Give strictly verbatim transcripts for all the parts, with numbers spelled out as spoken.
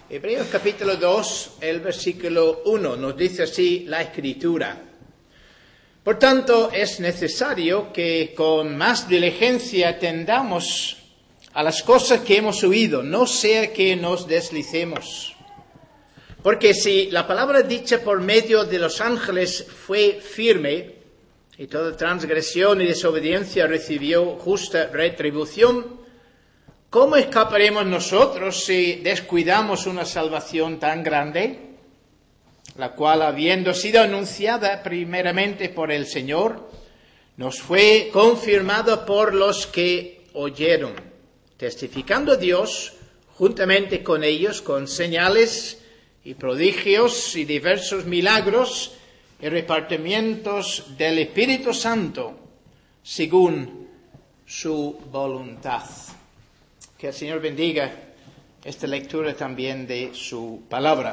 Hebreos capítulo dos, el versículo uno, nos dice así la Escritura. Por tanto, es necesario que con más diligencia atendamos a las cosas que hemos oído, no sea que nos deslicemos. Porque si la palabra dicha por medio de los ángeles fue firme, y toda transgresión y desobediencia recibió justa retribución, ¿cómo escaparemos nosotros si descuidamos una salvación tan grande, la cual, habiendo sido anunciada primeramente por el Señor, nos fue confirmada por los que oyeron, testificando Dios juntamente con ellos con señales y prodigios y diversos milagros y repartimientos del Espíritu Santo, según su voluntad? Que el Señor bendiga esta lectura también de su palabra.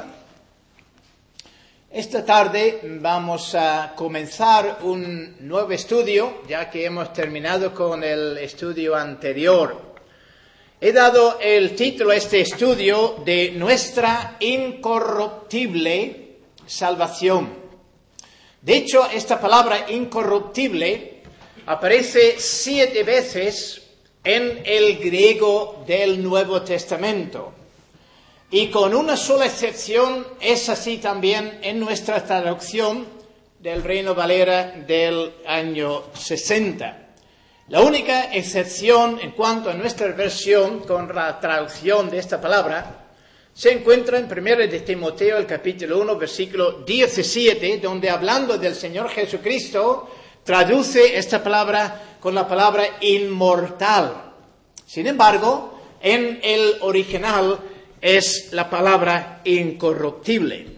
Esta tarde vamos a comenzar un nuevo estudio, ya que hemos terminado con el estudio anterior. He dado el título a este estudio de Nuestra incorruptible salvación. De hecho, esta palabra incorruptible aparece siete veces en el griego del Nuevo Testamento. Y con una sola excepción es así también en nuestra traducción del Reina Valera del año sesenta. La única excepción en cuanto a nuestra versión con la traducción de esta palabra se encuentra en primera de Timoteo, el capítulo uno, versículo diecisiete, donde hablando del Señor Jesucristo, traduce esta palabra con la palabra inmortal. Sin embargo, en el original es la palabra incorruptible.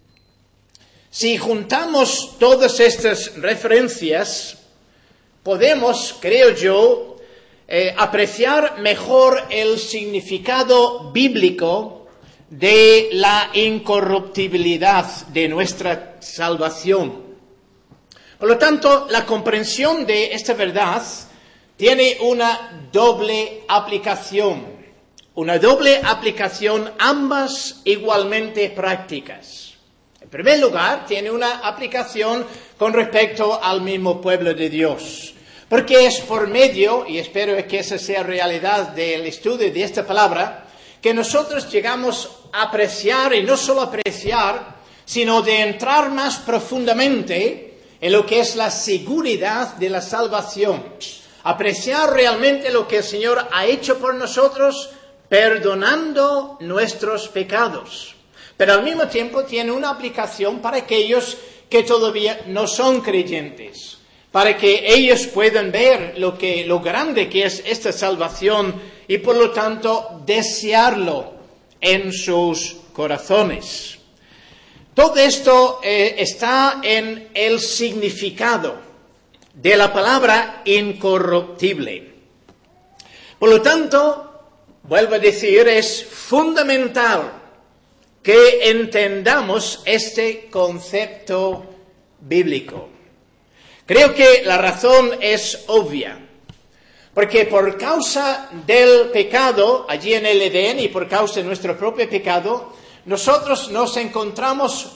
Si juntamos todas estas referencias, podemos, creo yo, eh, apreciar mejor el significado bíblico de la incorruptibilidad de nuestra salvación. Por lo tanto, la comprensión de esta verdad tiene una doble aplicación, una doble aplicación, ambas igualmente prácticas. En primer lugar, tiene una aplicación con respecto al mismo pueblo de Dios, porque es por medio, y espero que esa sea realidad del estudio de esta palabra, que nosotros llegamos a apreciar, y no solo apreciar, sino de entrar más profundamente en lo que es la seguridad de la salvación. Apreciar realmente lo que el Señor ha hecho por nosotros, perdonando nuestros pecados. Pero al mismo tiempo tiene una aplicación para aquellos que todavía no son creyentes, para que ellos puedan ver lo que, lo grande que es esta salvación y por lo tanto desearlo en sus corazones. Todo esto eh, está en el significado de la palabra incorruptible. Por lo tanto, vuelvo a decir, es fundamental que entendamos este concepto bíblico. Creo que la razón es obvia, porque por causa del pecado allí en el Edén y por causa de nuestro propio pecado, nosotros nos encontramos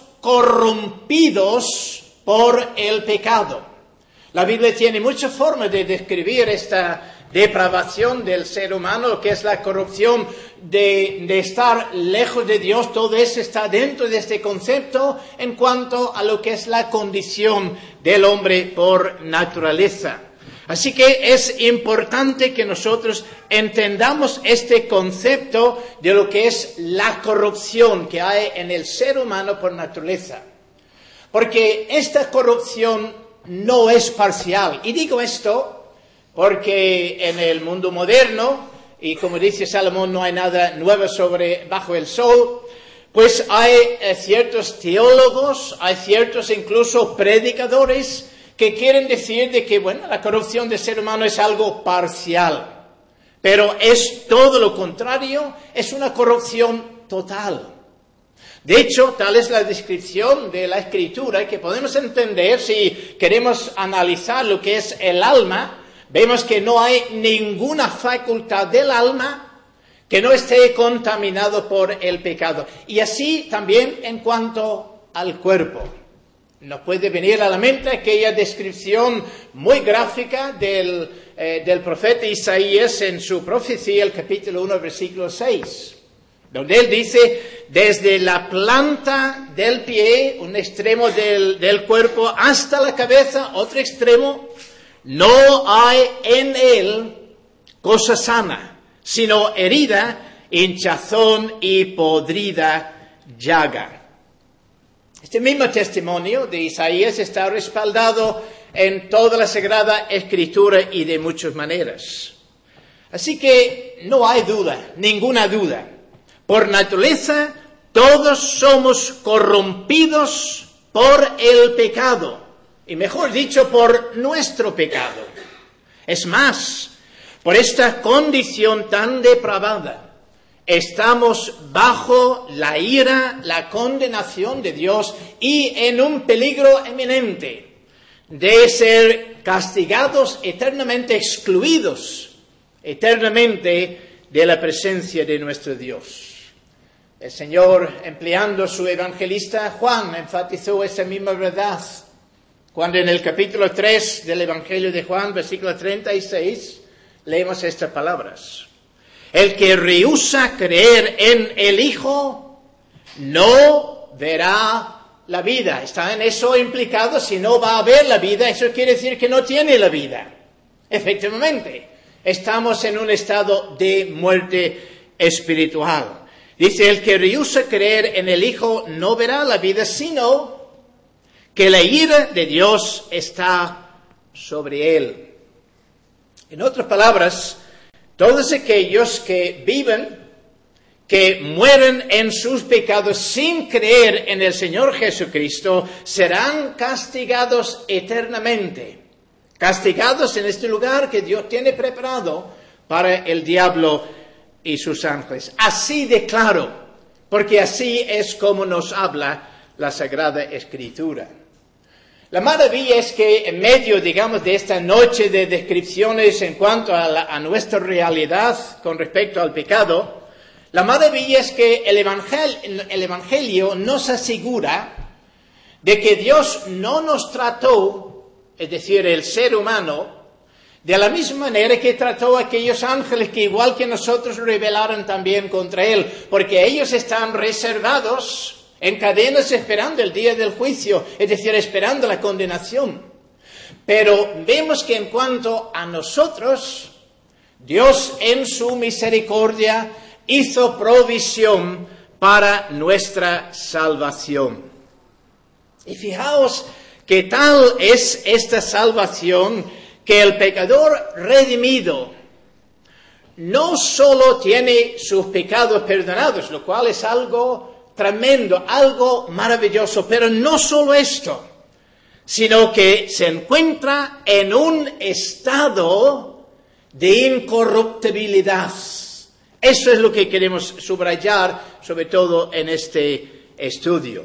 corrompidos por el pecado. La Biblia tiene muchas formas de describir esta depravación del ser humano, lo que es la corrupción de, de estar lejos de Dios. Todo eso está dentro de este concepto en cuanto a lo que es la condición del hombre por naturaleza. Así que es importante que nosotros entendamos este concepto de lo que es la corrupción que hay en el ser humano por naturaleza. Porque esta corrupción no es parcial. Y digo esto porque en el mundo moderno, y como dice Salomón, no hay nada nuevo sobre bajo el sol, pues hay eh, ciertos teólogos, hay ciertos incluso predicadores que quieren decir de que, bueno, la corrupción del ser humano es algo parcial. Pero es todo lo contrario, es una corrupción total. De hecho, tal es la descripción de la Escritura que podemos entender si queremos analizar lo que es el alma. Vemos que no hay ninguna facultad del alma que no esté contaminado por el pecado. Y así también en cuanto al cuerpo. Nos puede venir a la mente aquella descripción muy gráfica del, eh, del profeta Isaías en su profecía, el capítulo uno, versículo seis, donde él dice, desde la planta del pie, un extremo del, del cuerpo, hasta la cabeza, otro extremo, no hay en él cosa sana, sino herida, hinchazón y podrida llaga. Este mismo testimonio de Isaías está respaldado en toda la Sagrada Escritura y de muchas maneras. Así que no hay duda, ninguna duda. Por naturaleza, todos somos corrompidos por el pecado, y mejor dicho, por nuestro pecado. Es más, por esta condición tan depravada, estamos bajo la ira, la condenación de Dios y en un peligro eminente de ser castigados eternamente, excluidos eternamente de la presencia de nuestro Dios. El Señor, empleando su evangelista Juan, enfatizó esa misma verdad cuando en el capítulo tres del Evangelio de Juan, versículo treinta y seis, leemos estas palabras. El que rehúsa creer en el Hijo no verá la vida. Está en eso implicado, si no va a ver la vida, eso quiere decir que no tiene la vida. Efectivamente, estamos en un estado de muerte espiritual. Dice, el que rehúsa creer en el Hijo no verá la vida, sino que la ira de Dios está sobre él. En otras palabras, todos aquellos que viven, que mueren en sus pecados sin creer en el Señor Jesucristo, serán castigados eternamente. Castigados en este lugar que Dios tiene preparado para el diablo y sus ángeles. Así de claro, porque así es como nos habla la Sagrada Escritura. La maravilla es que en medio, digamos, de esta noche de descripciones en cuanto a, la, a nuestra realidad con respecto al pecado, la maravilla es que el evangelio, el evangelio nos asegura de que Dios no nos trató, es decir, el ser humano, de la misma manera que trató a aquellos ángeles que igual que nosotros rebelaron también contra Él, porque ellos están reservados en cadenas esperando el día del juicio, es decir, esperando la condenación. Pero vemos que en cuanto a nosotros, Dios en su misericordia hizo provisión para nuestra salvación. Y fijaos que tal es esta salvación que el pecador redimido no solo tiene sus pecados perdonados, lo cual es algo tremendo, algo maravilloso, pero no solo esto, sino que se encuentra en un estado de incorruptibilidad. Eso es lo que queremos subrayar, sobre todo en este estudio.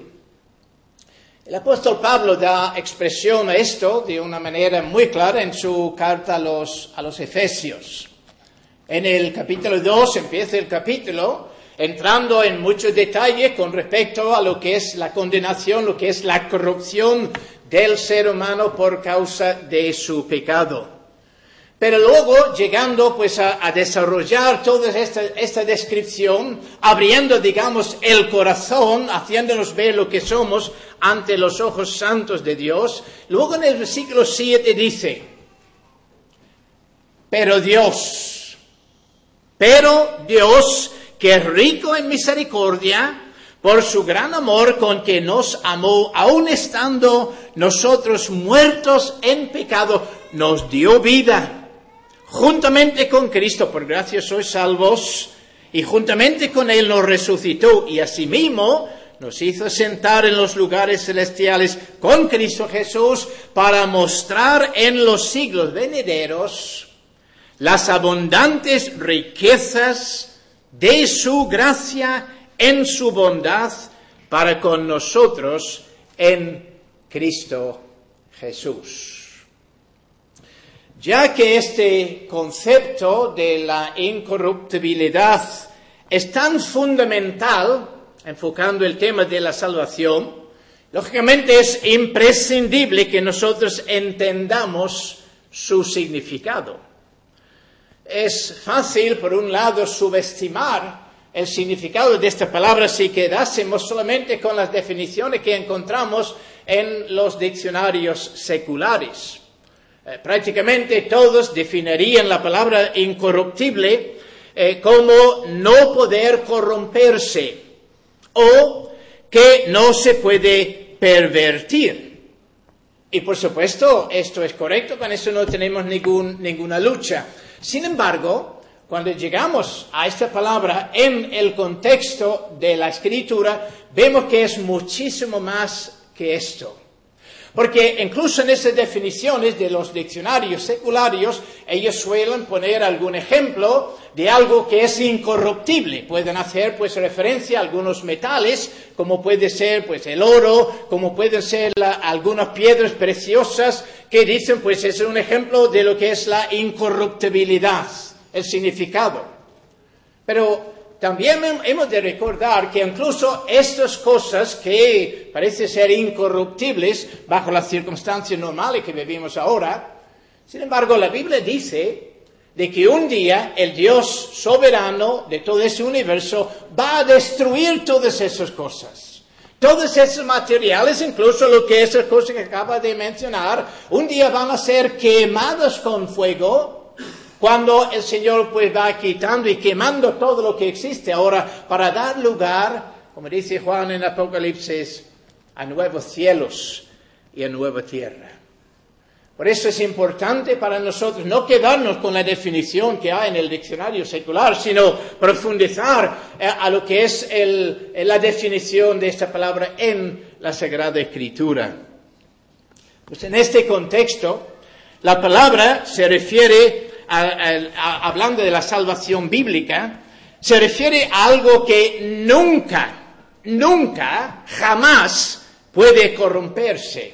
El apóstol Pablo da expresión a esto de una manera muy clara en su carta a los, a los Efesios. En el capítulo dos empieza el capítulo entrando en muchos detalles con respecto a lo que es la condenación, lo que es la corrupción del ser humano por causa de su pecado. Pero luego, llegando pues a, a desarrollar toda esta, esta descripción, abriendo, digamos, el corazón, haciéndonos ver lo que somos ante los ojos santos de Dios, luego en el versículo siete dice, pero Dios, pero Dios, que es rico en misericordia, por su gran amor con que nos amó, aun estando nosotros muertos en pecado, nos dio vida. Juntamente con Cristo, por gracia sois salvos, y juntamente con Él nos resucitó, y asimismo nos hizo sentar en los lugares celestiales con Cristo Jesús, para mostrar en los siglos venideros las abundantes riquezas de su gracia en su bondad para con nosotros en Cristo Jesús. Ya que este concepto de la incorruptibilidad es tan fundamental, enfocando el tema de la salvación, lógicamente es imprescindible que nosotros entendamos su significado. Es fácil, por un lado, subestimar el significado de esta palabra si quedásemos solamente con las definiciones que encontramos en los diccionarios seculares. Eh, prácticamente todos definirían la palabra incorruptible eh, como no poder corromperse o que no se puede pervertir. Y por supuesto, esto es correcto, con eso no tenemos ningún, ninguna lucha. Sin embargo, cuando llegamos a esta palabra en el contexto de la Escritura, vemos que es muchísimo más que esto. Porque incluso en esas definiciones de los diccionarios seculares, ellos suelen poner algún ejemplo de algo que es incorruptible. Pueden hacer pues referencia a algunos metales, como puede ser pues el oro, como pueden ser la, algunas piedras preciosas, que dicen pues es un ejemplo de lo que es la incorruptibilidad, el significado. Pero también hemos de recordar que incluso estas cosas que parecen ser incorruptibles bajo las circunstancias normales que vivimos ahora, sin embargo la Biblia dice de que un día el Dios soberano de todo ese universo va a destruir todas esas cosas. Todos esos materiales, incluso lo que esas cosas que acaba de mencionar, un día van a ser quemados con fuego, cuando el Señor pues va quitando y quemando todo lo que existe ahora para dar lugar, como dice Juan en Apocalipsis, a nuevos cielos y a nueva tierra. Por eso es importante para nosotros no quedarnos con la definición que hay en el diccionario secular, sino profundizar a lo que es el, la definición de esta palabra en la Sagrada Escritura. Pues en este contexto, la palabra se refiere A, a, a, hablando de la salvación bíblica, se refiere a algo que nunca, nunca, jamás puede corromperse.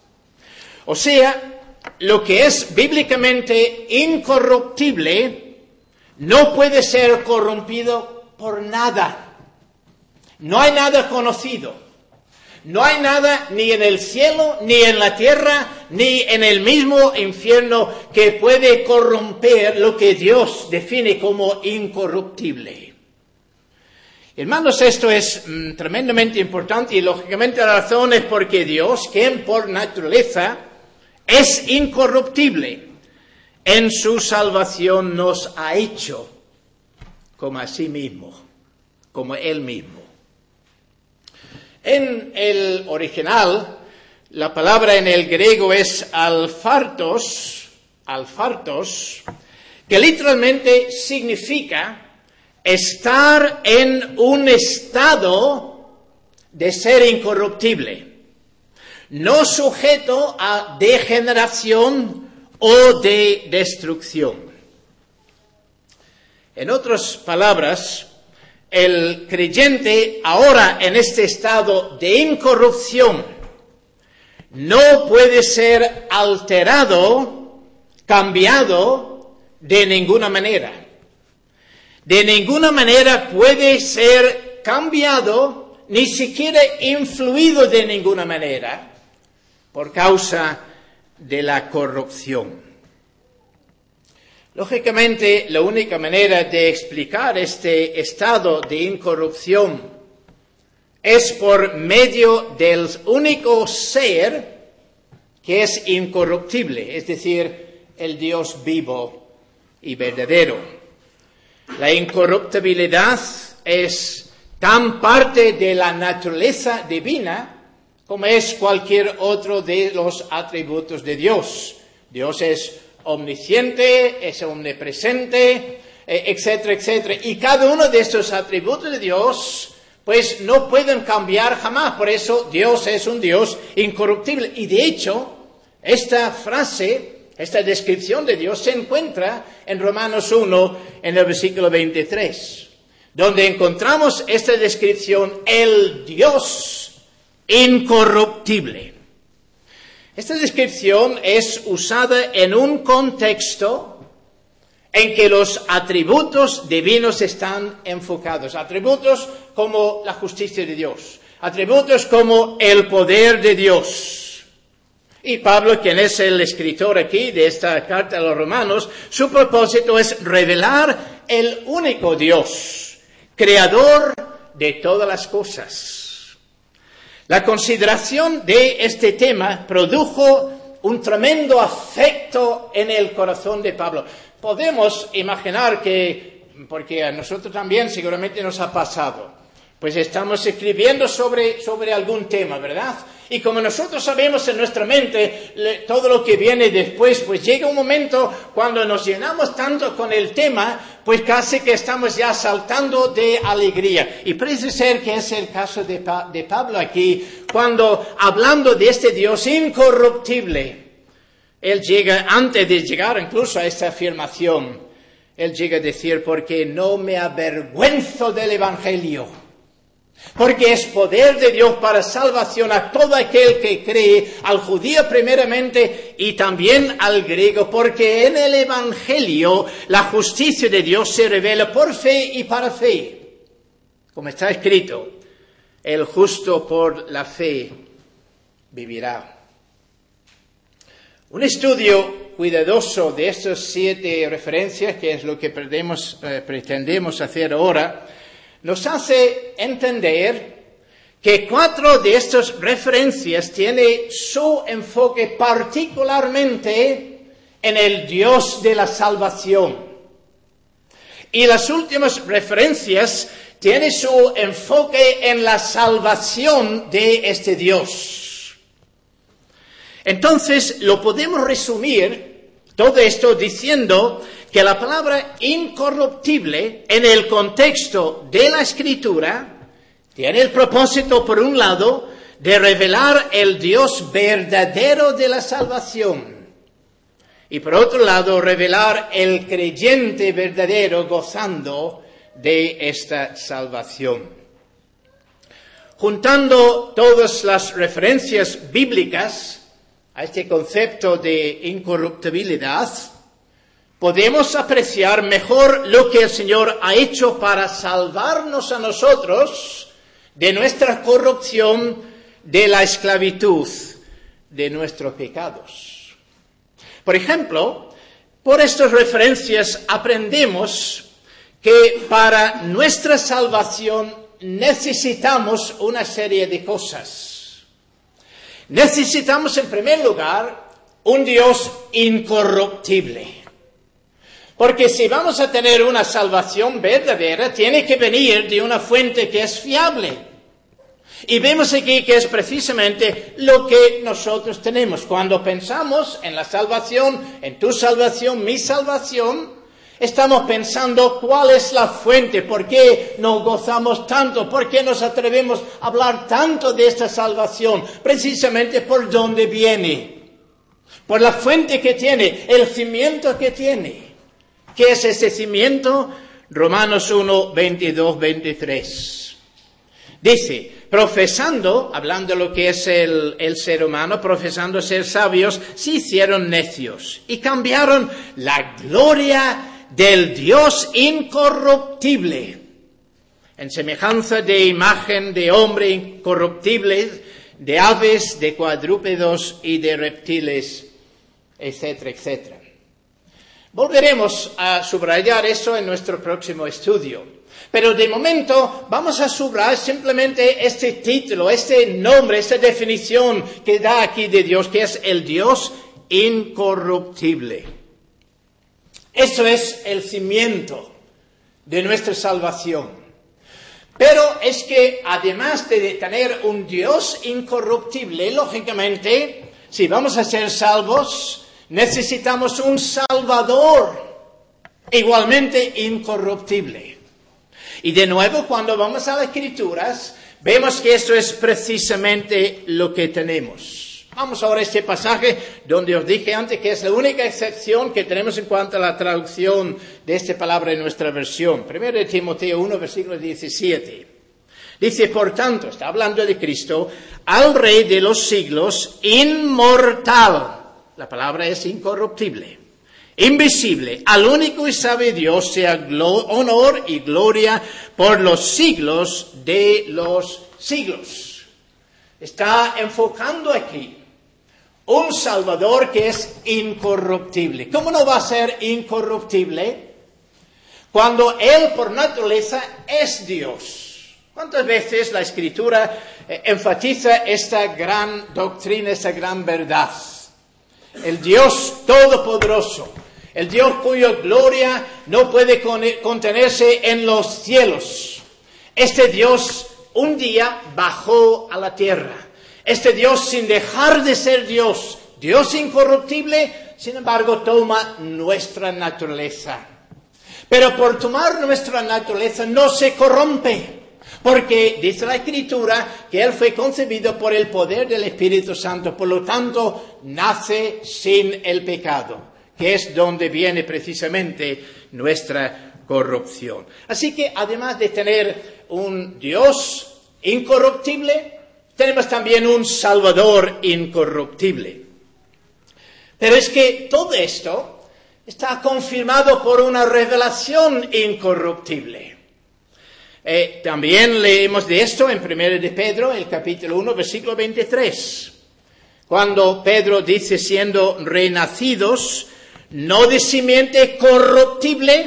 O sea, lo que es bíblicamente incorruptible no puede ser corrompido por nada. No hay nada conocido. No hay nada ni en el cielo, ni en la tierra, ni en el mismo infierno que puede corromper lo que Dios define como incorruptible. Hermanos, esto es mm, tremendamente importante y lógicamente la razón es porque Dios, quien por naturaleza es incorruptible, en su salvación nos ha hecho como a sí mismo, como Él mismo. En el original, la palabra en el griego es alfartos, alfartos, que literalmente significa estar en un estado de ser incorruptible, no sujeto a degeneración o de destrucción. En otras palabras, el creyente ahora en este estado de incorrupción no puede ser alterado, cambiado de ninguna manera. De ninguna manera puede ser cambiado, ni siquiera influido de ninguna manera, por causa de la corrupción. Lógicamente, la única manera de explicar este estado de incorrupción es por medio del único ser que es incorruptible, es decir, el Dios vivo y verdadero. La incorruptibilidad es tan parte de la naturaleza divina como es cualquier otro de los atributos de Dios. Dios es omnisciente, es omnipresente, etcétera, etcétera. Y cada uno de estos atributos de Dios, pues no pueden cambiar jamás. Por eso Dios es un Dios incorruptible. Y de hecho, esta frase, esta descripción de Dios se encuentra en Romanos uno, en el versículo veintitrés, donde encontramos esta descripción, el Dios incorruptible. Esta descripción es usada en un contexto en que los atributos divinos están enfocados. Atributos como la justicia de Dios. Atributos como el poder de Dios. Y Pablo, quien es el escritor aquí de esta carta a los romanos, su propósito es revelar el único Dios, creador de todas las cosas. La consideración de este tema produjo un tremendo afecto en el corazón de Pablo. Podemos imaginar que, porque a nosotros también seguramente nos ha pasado, pues estamos escribiendo sobre, sobre algún tema, ¿verdad? Y como nosotros sabemos en nuestra mente le, todo lo que viene después, pues llega un momento cuando nos llenamos tanto con el tema, pues casi que estamos ya saltando de alegría. Y parece ser que es el caso de, pa- de Pablo aquí, cuando hablando de este Dios incorruptible, él llega, antes de llegar incluso a esta afirmación, él llega a decir, porque no me avergüenzo del Evangelio, porque es poder de Dios para salvación a todo aquel que cree, al judío primeramente y también al griego, porque en el Evangelio la justicia de Dios se revela por fe y para fe. Como está escrito, el justo por la fe vivirá. Un estudio cuidadoso de estas siete referencias, que es lo que pretendemos, eh, pretendemos hacer ahora, nos hace entender que cuatro de estas referencias tienen su enfoque particularmente en el Dios de la salvación. Y las últimas referencias tienen su enfoque en la salvación de este Dios. Entonces, lo podemos resumir todo esto diciendo que la palabra incorruptible en el contexto de la Escritura tiene el propósito, por un lado, de revelar el Dios verdadero de la salvación y, por otro lado, revelar el creyente verdadero gozando de esta salvación. Juntando todas las referencias bíblicas a este concepto de incorruptibilidad, podemos apreciar mejor lo que el Señor ha hecho para salvarnos a nosotros de nuestra corrupción, de la esclavitud, de nuestros pecados. Por ejemplo, por estas referencias aprendemos que para nuestra salvación necesitamos una serie de cosas. Necesitamos, en primer lugar, un Dios incorruptible. Porque si vamos a tener una salvación verdadera, tiene que venir de una fuente que es fiable. Y vemos aquí que es precisamente lo que nosotros tenemos. Cuando pensamos en la salvación, en tu salvación, mi salvación, estamos pensando cuál es la fuente, por qué nos gozamos tanto, por qué nos atrevemos a hablar tanto de esta salvación, precisamente por dónde viene, por la fuente que tiene, el cimiento que tiene. ¿Qué es ese cimiento? Romanos uno, veintidós, veintitrés. Dice, profesando, hablando de lo que es el, el ser humano, profesando ser sabios, se hicieron necios y cambiaron la gloria del Dios incorruptible, en semejanza de imagen de hombre incorruptible, de aves, de cuadrúpedos y de reptiles, etcétera, etcétera. Volveremos a subrayar eso en nuestro próximo estudio. Pero de momento vamos a subrayar simplemente este título, este nombre, esta definición que da aquí de Dios, que es el Dios incorruptible. Eso es el cimiento de nuestra salvación. Pero es que además de tener un Dios incorruptible, lógicamente, si vamos a ser salvos, necesitamos un Salvador igualmente incorruptible. Y de nuevo, cuando vamos a las Escrituras, vemos que esto es precisamente lo que tenemos. Vamos ahora a este pasaje donde os dije antes que es la única excepción que tenemos en cuanto a la traducción de esta palabra en nuestra versión. Primero de Timoteo uno, versículo diecisiete. Dice, por tanto, está hablando de Cristo, al Rey de los siglos, inmortal. La palabra es incorruptible. invisible, al único y sabio Dios, sea honor y gloria por los siglos de los siglos. Está enfocando aquí un Salvador que es incorruptible. ¿Cómo no va a ser incorruptible cuando Él por naturaleza es Dios? ¿Cuántas veces la Escritura eh, enfatiza esta gran doctrina, esta gran verdad? El Dios Todopoderoso, el Dios cuya gloria no puede contenerse en los cielos. Este Dios un día bajó a la tierra. Este Dios, sin dejar de ser Dios, Dios incorruptible, sin embargo, toma nuestra naturaleza. Pero por tomar nuestra naturaleza no se corrompe, porque dice la Escritura que Él fue concebido por el poder del Espíritu Santo, por lo tanto, nace sin el pecado, que es donde viene precisamente nuestra corrupción. Así que, además de tener un Dios incorruptible, tenemos también un Salvador incorruptible. Pero es que todo esto está confirmado por una revelación incorruptible. Eh, también leemos de esto en primero de Pedro, el capítulo uno, versículo veintitrés. Cuando Pedro dice, siendo renacidos, no de simiente corruptible,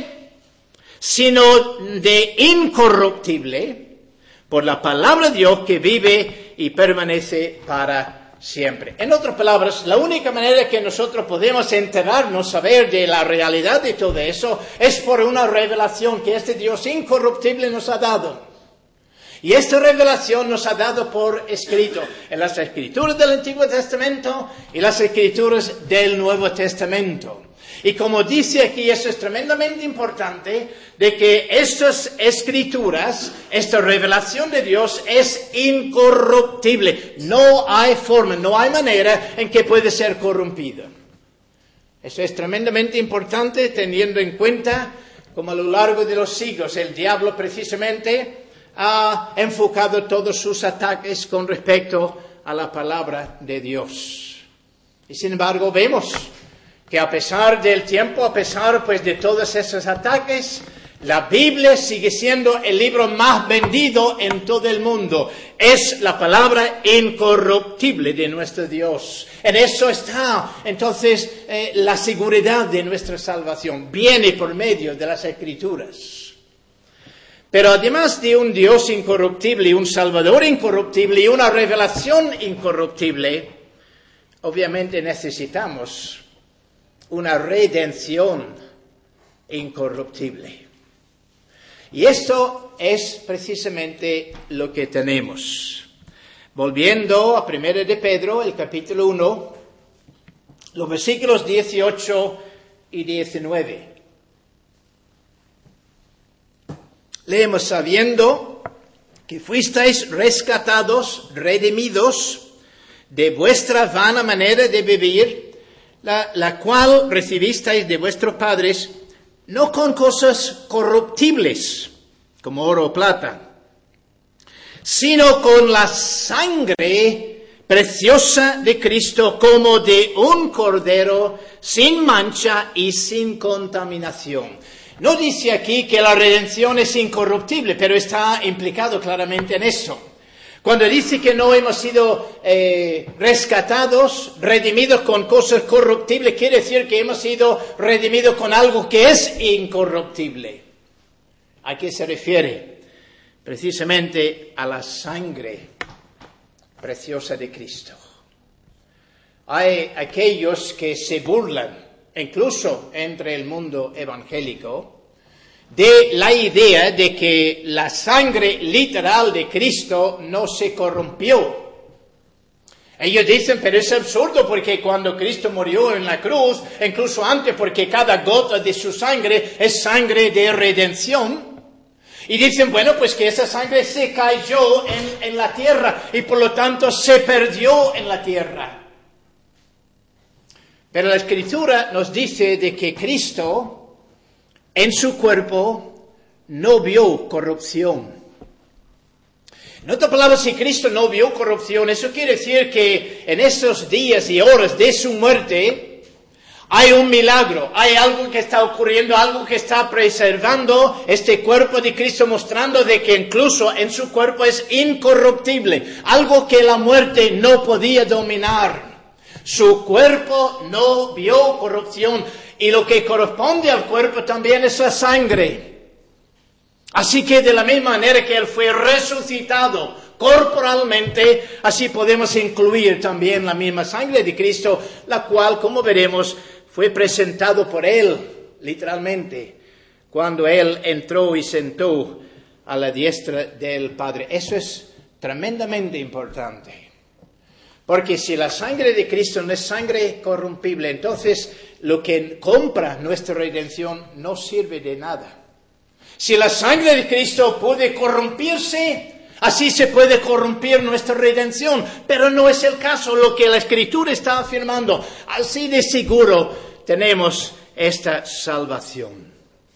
sino de incorruptible, por la palabra de Dios que vive y permanece para siempre. En otras palabras, la única manera que nosotros podemos enterarnos, saber de la realidad de todo eso, es por una revelación que este Dios incorruptible nos ha dado. Y esta revelación nos ha dado por escrito en las Escrituras del Antiguo Testamento y las Escrituras del Nuevo Testamento. Y como dice aquí, eso es tremendamente importante, de que estas escrituras, esta revelación de Dios es incorruptible. No hay forma, no hay manera en que puede ser corrompida. Eso es tremendamente importante teniendo en cuenta como a lo largo de los siglos el diablo precisamente ha enfocado todos sus ataques con respecto a la palabra de Dios. Y sin embargo vemos que a pesar del tiempo, a pesar pues de todos esos ataques, la Biblia sigue siendo el libro más vendido en todo el mundo. Es la palabra incorruptible de nuestro Dios. En eso está entonces eh, la seguridad de nuestra salvación. Viene por medio de las Escrituras. Pero además de un Dios incorruptible, un Salvador incorruptible y una revelación incorruptible, obviamente necesitamos una redención incorruptible. Y esto es precisamente lo que tenemos. Volviendo a primero de Pedro, el capítulo uno, los versículos dieciocho y diecinueve. Leemos, sabiendo que fuisteis rescatados, redimidos de vuestra vana manera de vivir, La, la cual recibisteis de vuestros padres, no con cosas corruptibles, como oro o plata, sino con la sangre preciosa de Cristo, como de un cordero, sin mancha y sin contaminación. No dice aquí que la redención es incorruptible, pero está implicado claramente en eso. Cuando dice que no hemos sido eh, rescatados, redimidos con cosas corruptibles, quiere decir que hemos sido redimidos con algo que es incorruptible. ¿A qué se refiere? Precisamente a la sangre preciosa de Cristo. Hay aquellos que se burlan, incluso entre el mundo evangélico, de la idea de que la sangre literal de Cristo no se corrompió. Ellos dicen, pero es absurdo porque cuando Cristo murió en la cruz, incluso antes, porque cada gota de su sangre es sangre de redención. Y dicen, bueno, pues que esa sangre se cayó en, en la tierra y por lo tanto se perdió en la tierra. Pero la Escritura nos dice de que Cristo en su cuerpo no vio corrupción. En otras palabras, si Cristo no vio corrupción, eso quiere decir que en esos días y horas de su muerte, Hay un milagro, hay algo que está ocurriendo, algo que está preservando este cuerpo de Cristo, mostrando de que incluso en su cuerpo es incorruptible, algo que la muerte no podía dominar. Su cuerpo no vio corrupción y lo que corresponde al cuerpo también es la sangre. Así que de la misma manera que Él fue resucitado corporalmente, así podemos incluir también la misma sangre de Cristo, la cual, como veremos, fue presentado por Él, literalmente, cuando Él entró y sentó a la diestra del Padre. Eso es tremendamente importante. Porque si la sangre de Cristo no es sangre corrompible, entonces lo que compra nuestra redención no sirve de nada. Si la sangre de Cristo puede corrompirse, así se puede corrompir nuestra redención. Pero no es el caso, lo que la Escritura está afirmando. Así de seguro tenemos esta salvación.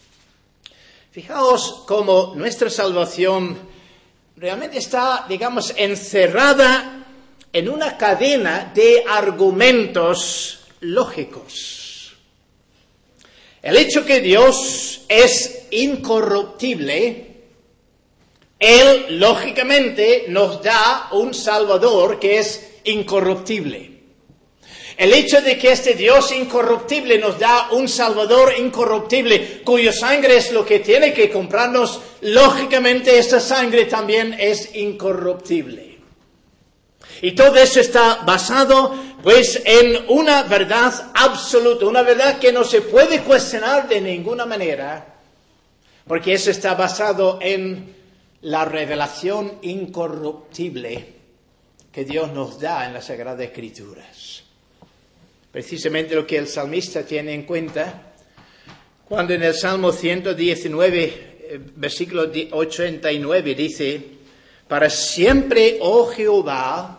Fijaos cómo nuestra salvación realmente está, digamos, encerrada en una cadena de argumentos lógicos. El hecho que Dios es incorruptible, Él lógicamente nos da un Salvador que es incorruptible. El hecho de que este Dios incorruptible nos da un Salvador incorruptible, cuya sangre es lo que tiene que comprarnos, lógicamente esta sangre también es incorruptible. Y todo eso está basado, pues, en una verdad absoluta, una verdad que no se puede cuestionar de ninguna manera, porque eso está basado en la revelación incorruptible que Dios nos da en las Sagradas Escrituras. Precisamente lo que el salmista tiene en cuenta, cuando en el Salmo ciento diecinueve, versículo ochenta y nueve, dice: para siempre, oh Jehová,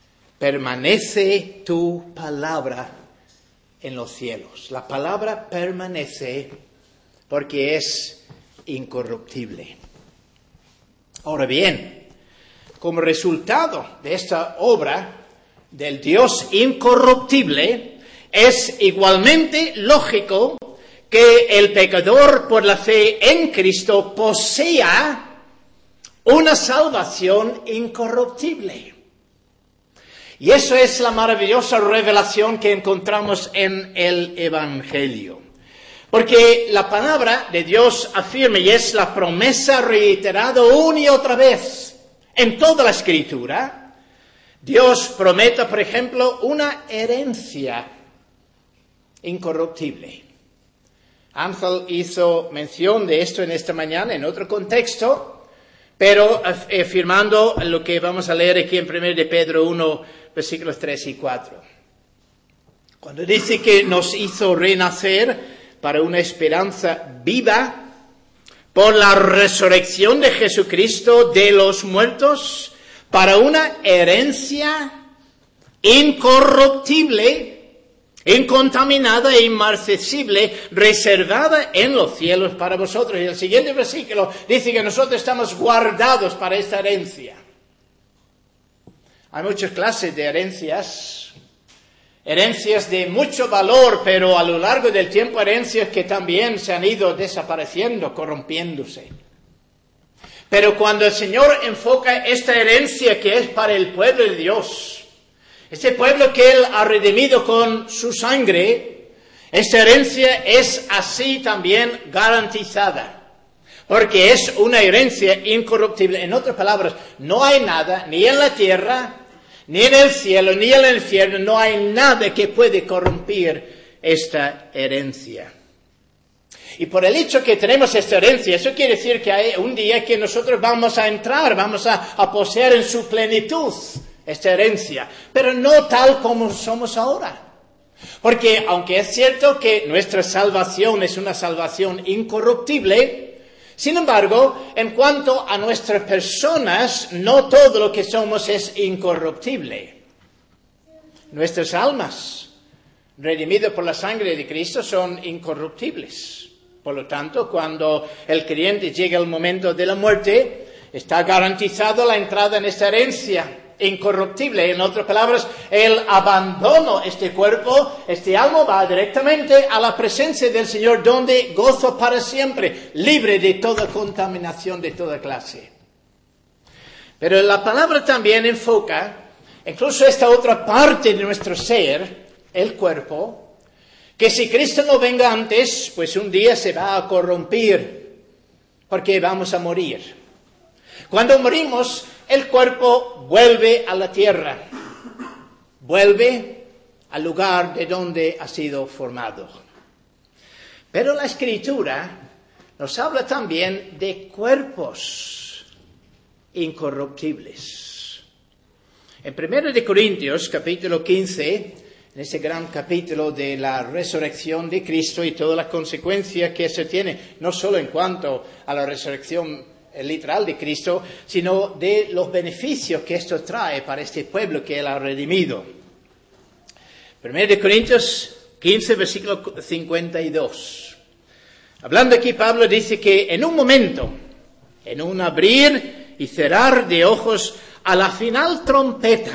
permanece tu palabra en los cielos. La palabra permanece porque es incorruptible. Ahora bien, como resultado de esta obra del Dios incorruptible, es igualmente lógico que el pecador por la fe en Cristo posea una salvación incorruptible. Y eso es la maravillosa revelación que encontramos en el Evangelio. Porque la palabra de Dios afirma, y es la promesa reiterada una y otra vez en toda la Escritura, Dios promete, por ejemplo, una herencia incorruptible. Ángel hizo mención de esto en esta mañana en otro contexto, pero afirmando lo que vamos a leer aquí en primero de Pedro uno, versículos tres y cuatro. Cuando dice que nos hizo renacer para una esperanza viva por la resurrección de Jesucristo de los muertos, para una herencia incorruptible, incontaminada e inmarcesible, reservada en los cielos para vosotros. Y el siguiente versículo dice que nosotros estamos guardados para esta herencia. Hay muchas clases de herencias, herencias de mucho valor, pero a lo largo del tiempo herencias que también se han ido desapareciendo, corrompiéndose. Pero cuando el Señor enfoca esta herencia que es para el pueblo de Dios, este pueblo que Él ha redimido con su sangre, esta herencia es así también garantizada, porque es una herencia incorruptible. En otras palabras, no hay nada, ni en la tierra, ni en el cielo, ni en el infierno, no hay nada que puede corrompir esta herencia. Y por el hecho que tenemos esta herencia, eso quiere decir que hay un día que nosotros vamos a entrar, vamos a, a poseer en su plenitud esta herencia, pero no tal como somos ahora. Porque aunque es cierto que nuestra salvación es una salvación incorruptible, sin embargo, en cuanto a nuestras personas, no todo lo que somos es incorruptible. Nuestras almas, redimidas por la sangre de Cristo, son incorruptibles. Por lo tanto, cuando el creyente llega al momento de la muerte, está garantizado la entrada en esta herencia. incorruptible. En otras palabras, el abandono este cuerpo, este alma va directamente a la presencia del Señor, donde gozo para siempre, libre de toda contaminación de toda clase. Pero la palabra también enfoca incluso esta otra parte de nuestro ser, el cuerpo, que si Cristo no venga antes, pues un día se va a corromper, porque vamos a morir. Cuando morimos, el cuerpo vuelve a la tierra, vuelve al lugar de donde ha sido formado. Pero la Escritura nos habla también de cuerpos incorruptibles. En primero de Corintios, capítulo quince, en ese gran capítulo de la resurrección de Cristo y toda la consecuencia que eso tiene, no solo en cuanto a la resurrección literal de Cristo, sino de los beneficios que esto trae para este pueblo que Él ha redimido. primero de Corintios quince, versículo cincuenta y dos. Hablando aquí, Pablo dice que en un momento, en un abrir y cerrar de ojos, a la final trompeta,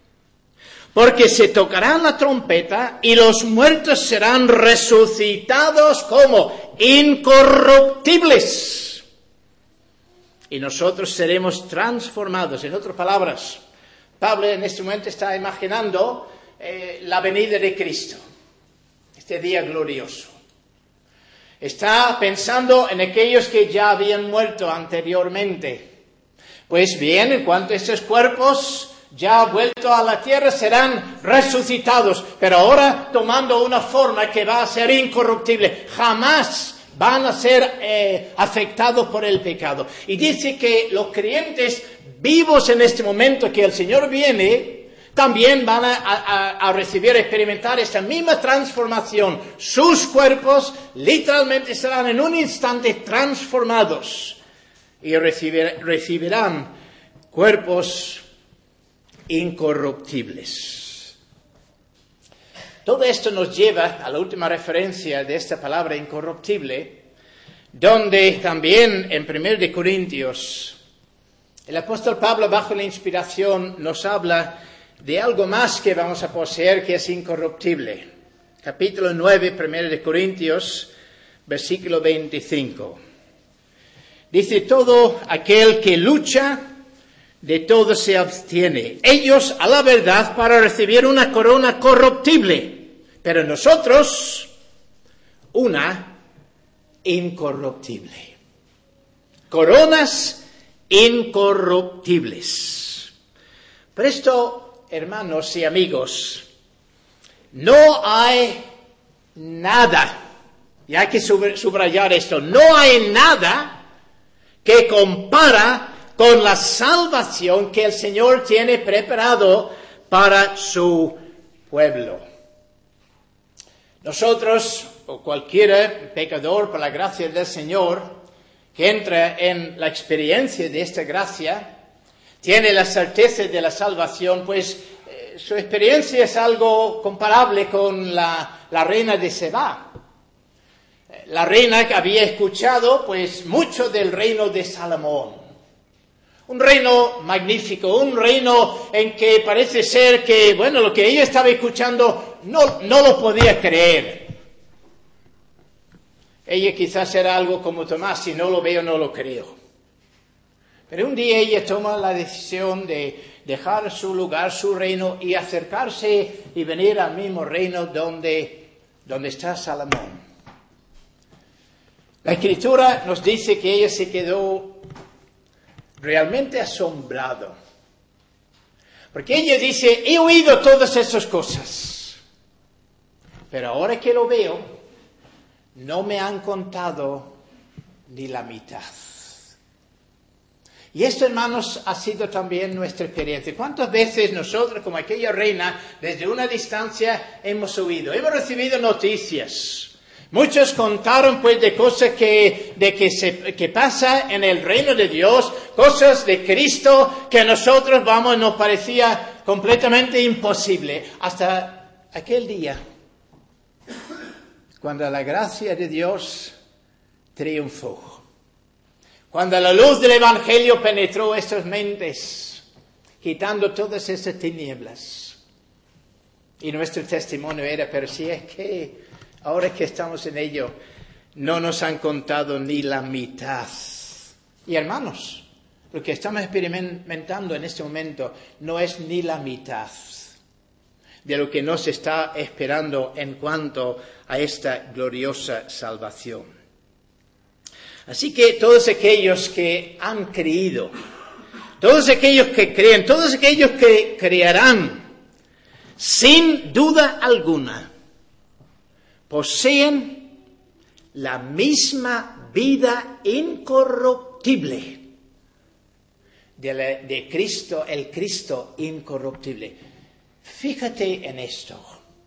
porque se tocará la trompeta y los muertos serán resucitados como incorruptibles. Y nosotros seremos transformados. En otras palabras, Pablo en este momento está imaginando eh, la venida de Cristo, este día glorioso. Está pensando en aquellos que ya habían muerto anteriormente. Pues bien, en cuanto a estos cuerpos ya vueltos a la tierra serán resucitados, pero ahora tomando una forma que va a ser incorruptible. Jamás van a ser eh, afectados por el pecado. Y dice que los creyentes vivos en este momento que el Señor viene, también van a, a, a recibir, experimentar esta misma transformación. Sus cuerpos literalmente serán en un instante transformados y recibir, recibirán cuerpos incorruptibles. Todo esto nos lleva a la última referencia de esta palabra incorruptible, donde también en primero de Corintios el apóstol Pablo, bajo la inspiración, nos habla de algo más que vamos a poseer que es incorruptible. Capítulo nueve, primero de Corintios, versículo veinticinco. Dice, todo aquel que lucha, de todo se abstiene. Ellos, a la verdad, para recibir una corona corruptible, pero nosotros, una incorruptible. Coronas incorruptibles. Por esto, hermanos y amigos, no hay nada, y hay que subrayar esto, no hay nada que compara con la salvación que el Señor tiene preparado para su pueblo. Nosotros, o cualquier pecador, por la gracia del Señor, que entra en la experiencia de esta gracia, tiene la certeza de la salvación, pues eh, su experiencia es algo comparable con la, la reina de Seba. La reina que había escuchado, pues, mucho del reino de Salomón. Un reino magnífico, un reino en que parece ser que, bueno, lo que ella estaba escuchando no, no lo podía creer. Ella quizás era algo como Tomás, si no lo veo, no lo creo. Pero un día ella toma la decisión de dejar su lugar, su reino, y acercarse y venir al mismo reino donde, donde está Salomón. La Escritura nos dice que ella se quedó realmente asombrado. Porque ella dice, he oído todas esas cosas, pero ahora que lo veo, no me han contado ni la mitad. Y esto, hermanos, ha sido también nuestra experiencia. ¿Cuántas veces nosotros, como aquella reina, desde una distancia hemos oído, hemos recibido noticias? Muchos contaron pues de cosas que, de que, se, que pasa en el reino de Dios, cosas de Cristo que a nosotros, vamos, nos parecía completamente imposible. Hasta aquel día, cuando la gracia de Dios triunfó. Cuando la luz del Evangelio penetró estas mentes quitando todas esas tinieblas. Y nuestro testimonio era, pero si es que ahora que estamos en ello, no nos han contado ni la mitad. Y hermanos, lo que estamos experimentando en este momento no es ni la mitad de lo que nos está esperando en cuanto a esta gloriosa salvación. Así que todos aquellos que han creído, todos aquellos que creen, todos aquellos que creerán, sin duda alguna, poseen la misma vida incorruptible de, la, de Cristo, el Cristo incorruptible. Fíjate en esto.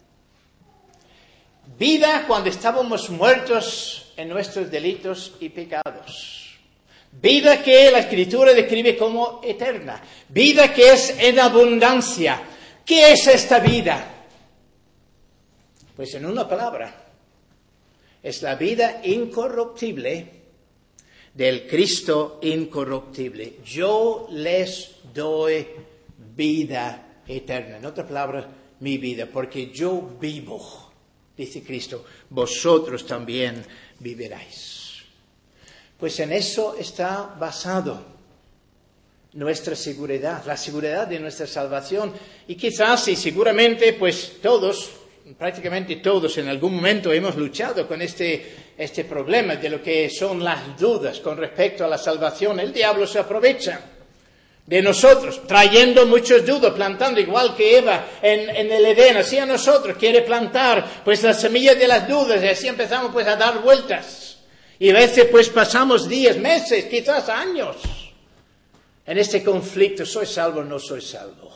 Vida cuando estábamos muertos en nuestros delitos y pecados. Vida que la Escritura describe como eterna. Vida que es en abundancia. ¿Qué es esta vida? Pues en una palabra. Es la vida incorruptible del Cristo incorruptible. Yo les doy vida eterna. En otras palabras, mi vida, porque yo vivo, dice Cristo, vosotros también viviréis. Pues en eso está basado nuestra seguridad, la seguridad de nuestra salvación. Y quizás y seguramente, pues todos, prácticamente todos en algún momento hemos luchado con este, este problema de lo que son las dudas con respecto a la salvación. El diablo se aprovecha de nosotros, trayendo muchos dudas, plantando igual que Eva en, en el Edén, así a nosotros, quiere plantar pues las semillas de las dudas y así empezamos pues a dar vueltas. Y a veces pues pasamos días, meses, quizás años en este conflicto, ¿soy salvo o no soy salvo?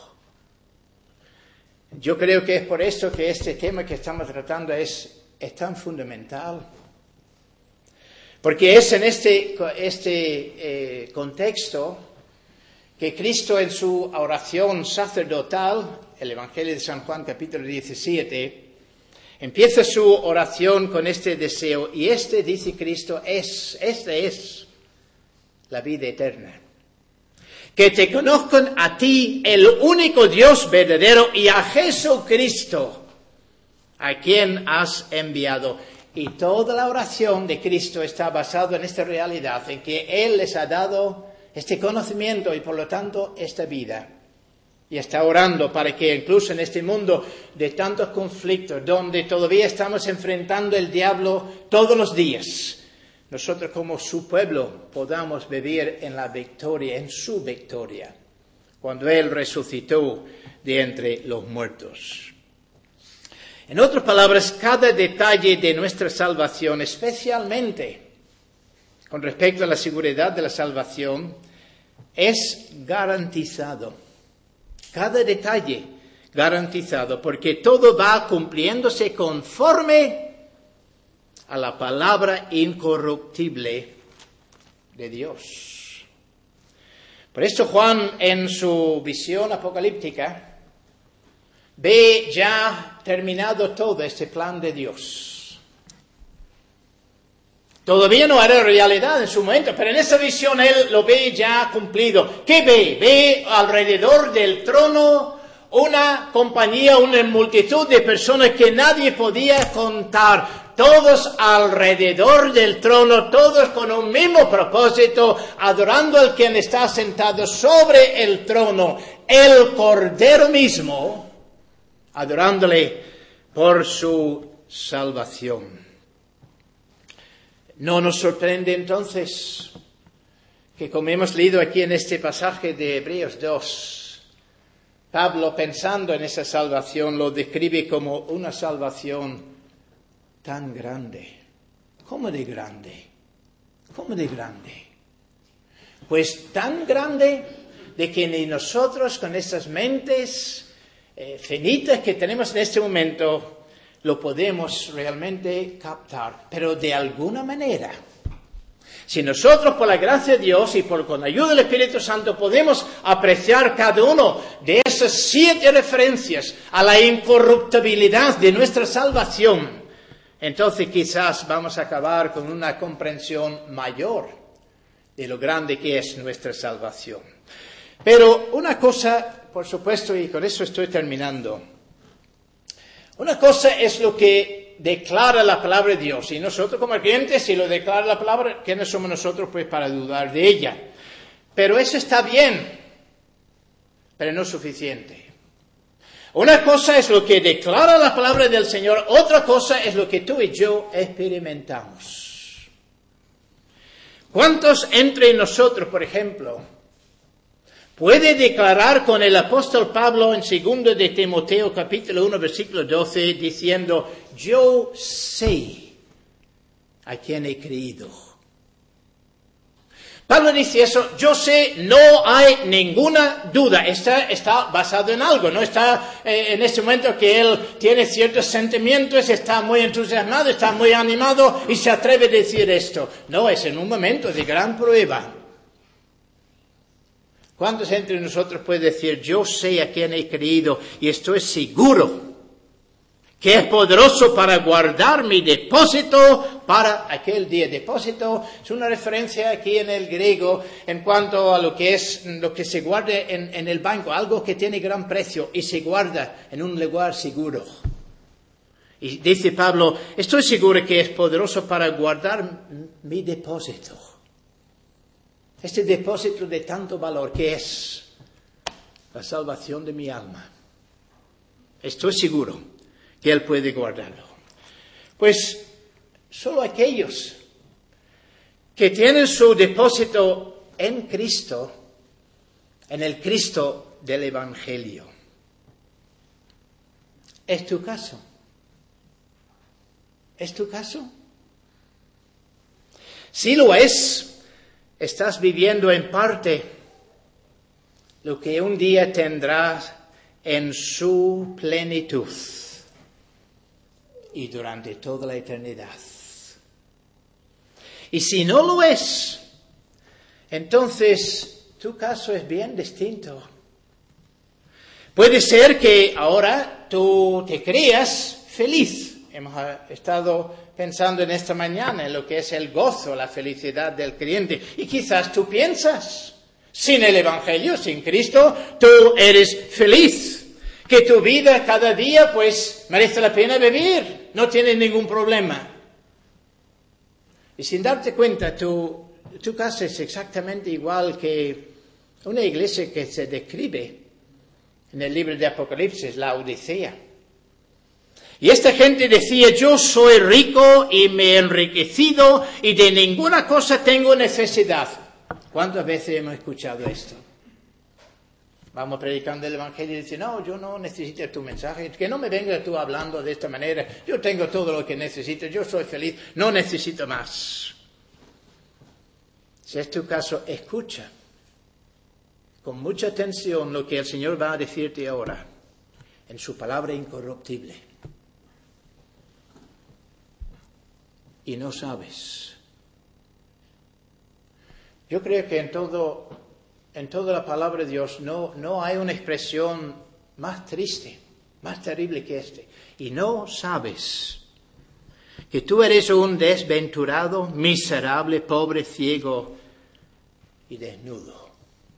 Yo creo que es por eso que este tema que estamos tratando es, es tan fundamental. Porque es en este, este eh, contexto que Cristo en su oración sacerdotal, el Evangelio de San Juan capítulo diecisiete, empieza su oración con este deseo, y este, dice Cristo, es, este es la vida eterna. Que te conozcan a ti, el único Dios verdadero, y a Jesucristo, a quien has enviado. Y toda la oración de Cristo está basada en esta realidad, en que Él les ha dado este conocimiento y por lo tanto esta vida. Y está orando para que incluso en este mundo de tantos conflictos, donde todavía estamos enfrentando el diablo todos los días, nosotros como su pueblo podamos vivir en la victoria, en su victoria, cuando Él resucitó de entre los muertos. En otras palabras, cada detalle de nuestra salvación, especialmente con respecto a la seguridad de la salvación, es garantizado. Cada detalle garantizado, porque todo va cumpliéndose conforme a la palabra incorruptible de Dios. Por eso Juan, en su visión apocalíptica, ve ya terminado todo este plan de Dios. Todavía no era realidad en su momento, pero en esa visión él lo ve ya cumplido. ¿Qué ve? Ve alrededor del trono una compañía, una multitud de personas que nadie podía contar. Todos alrededor del trono, todos con un mismo propósito, adorando al quien está sentado sobre el trono, el Cordero mismo, adorándole por su salvación. No nos sorprende entonces que, como hemos leído aquí en este pasaje de Hebreos dos, Pablo, pensando en esa salvación, lo describe como una salvación tan grande. ¿Cómo de grande? ¿Cómo de grande? Pues tan grande de que ni nosotros con estas mentes eh, finitas que tenemos en este momento lo podemos realmente captar, pero de alguna manera, si nosotros por la gracia de Dios y por con la ayuda del Espíritu Santo podemos apreciar cada uno de esas siete referencias a la incorruptibilidad de nuestra salvación, entonces quizás vamos a acabar con una comprensión mayor de lo grande que es nuestra salvación. Pero una una cosa, por supuesto, y con eso estoy terminando. Una cosa es lo que declara la palabra de Dios. Y nosotros como creyentes, si lo declara la palabra, ¿quiénes somos nosotros pues para dudar de ella? Pero eso está bien, pero no es suficiente. Una cosa es lo que declara la palabra del Señor, otra cosa es lo que tú y yo experimentamos. ¿Cuántos entre nosotros, por ejemplo, puede declarar con el apóstol Pablo en segundo de Timoteo capítulo uno versículo doce diciendo, yo sé a quién he creído? Pablo dice eso, yo sé, no hay ninguna duda, está, está basado en algo, no está eh, en este momento que él tiene ciertos sentimientos, está muy entusiasmado, está muy animado y se atreve a decir esto. No, es en un momento de gran prueba. ¿Cuántos entre nosotros puede decir, yo sé a quién he creído y estoy seguro que es poderoso para guardar mi depósito para aquel día? Depósito es una referencia aquí en el griego en cuanto a lo que es lo que se guarda en, en el banco, algo que tiene gran precio y se guarda en un lugar seguro. Y dice Pablo, estoy seguro que es poderoso para guardar mi depósito. Este depósito de tanto valor que es la salvación de mi alma. Estoy seguro que Él puede guardarlo. Pues solo aquellos que tienen su depósito en Cristo, en el Cristo del Evangelio. ¿Es tu caso? ¿Es tu caso? Si lo es, estás viviendo en parte lo que un día tendrás en su plenitud. Y durante toda la eternidad. Y si no lo es, entonces tu caso es bien distinto. Puede ser que ahora tú te creas feliz. Hemos estado pensando en esta mañana en lo que es el gozo, la felicidad del creyente. Y quizás tú piensas, sin el Evangelio, sin Cristo, tú eres feliz. Que tu vida cada día pues merece la pena vivir, no tienes ningún problema. Y sin darte cuenta, tu, tu casa es exactamente igual que una iglesia que se describe en el libro de Apocalipsis, la Odisea. Y esta gente decía, yo soy rico y me he enriquecido y de ninguna cosa tengo necesidad. ¿Cuántas veces hemos escuchado esto? Vamos predicando el Evangelio y dice, no, yo no necesito tu mensaje, que no me vengas tú hablando de esta manera, yo tengo todo lo que necesito, yo soy feliz, no necesito más. Si es tu caso, escucha con mucha atención lo que el Señor va a decirte ahora, en su palabra incorruptible. Y no sabes. Yo creo que en todo... En toda la palabra de Dios no, no hay una expresión más triste, más terrible que este. Y no sabes que tú eres un desventurado, miserable, pobre, ciego y desnudo.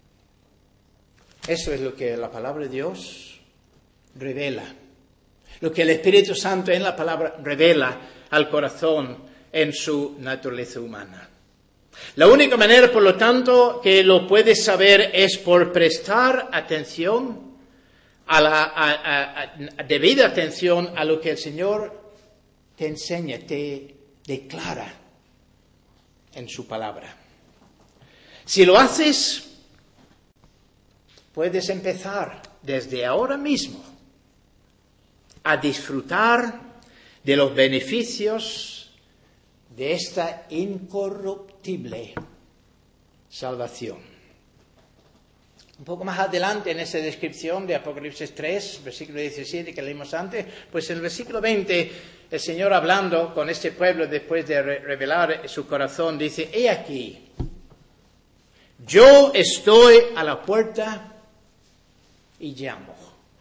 Eso es lo que la palabra de Dios revela. Lo que el Espíritu Santo en la palabra revela al corazón en su naturaleza humana. La única manera, por lo tanto, que lo puedes saber es por prestar atención, a la a, a, a, debida atención a lo que el Señor te enseña, te declara en su palabra. Si lo haces, puedes empezar desde ahora mismo a disfrutar de los beneficios de esta incorruptible salvación. Un poco más adelante en esa descripción de Apocalipsis tres, versículo diecisiete que leímos antes, pues en el versículo veinte, el Señor hablando con este pueblo después de re- revelar su corazón, dice, he aquí, yo estoy a la puerta y llamo.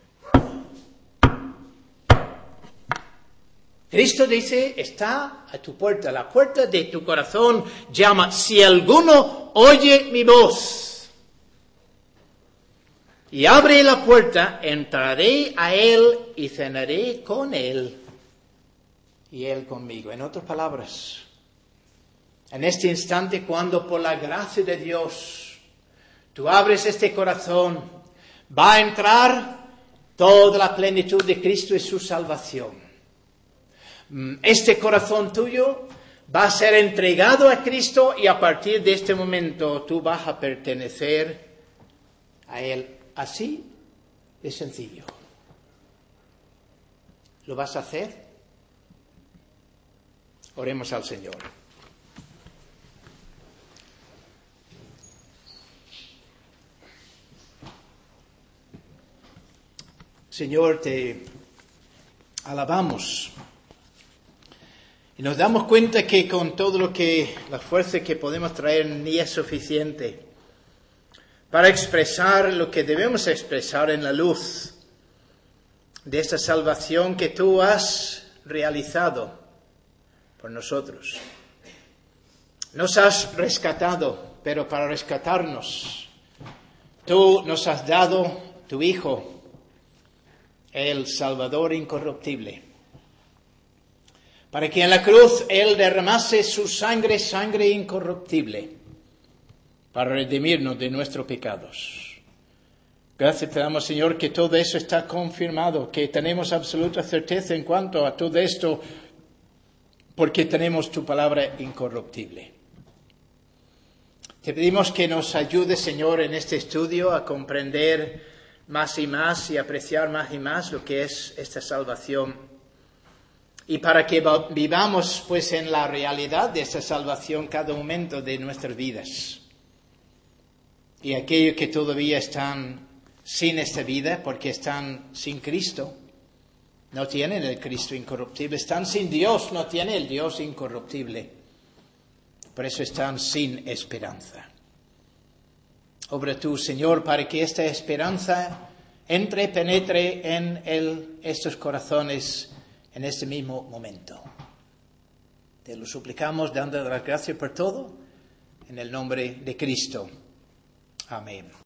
Cristo dice, está a tu puerta, la puerta de tu corazón llama. Si alguno oye mi voz y abre la puerta, entraré a él y cenaré con él y él conmigo. En otras palabras, en este instante, cuando por la gracia de Dios tú abres este corazón, va a entrar toda la plenitud de Cristo y su salvación. Este corazón tuyo va a ser entregado a Cristo y a partir de este momento tú vas a pertenecer a Él. Así de sencillo. ¿Lo vas a hacer? Oremos al Señor. Señor, te alabamos. Y nos damos cuenta que con todo lo que, la fuerza que podemos traer ni es suficiente para expresar lo que debemos expresar en la luz de esta salvación que tú has realizado por nosotros. Nos has rescatado, pero para rescatarnos, tú nos has dado tu Hijo, el Salvador incorruptible, para que en la cruz Él derramase su sangre, sangre incorruptible, para redimirnos de nuestros pecados. Gracias te damos, Señor, que todo eso está confirmado, que tenemos absoluta certeza en cuanto a todo esto, porque tenemos tu palabra incorruptible. Te pedimos que nos ayudes, Señor, en este estudio a comprender más y más y apreciar más y más lo que es esta salvación. Y para que vivamos, pues, en la realidad de esta salvación cada momento de nuestras vidas. Y aquellos que todavía están sin esta vida, porque están sin Cristo, no tienen el Cristo incorruptible. Están sin Dios, no tienen el Dios incorruptible. Por eso están sin esperanza. Obra tú, Señor, para que esta esperanza entre, penetre en el, estos corazones en este mismo momento. Te lo suplicamos dando las gracias por todo, en el nombre de Cristo. Amén.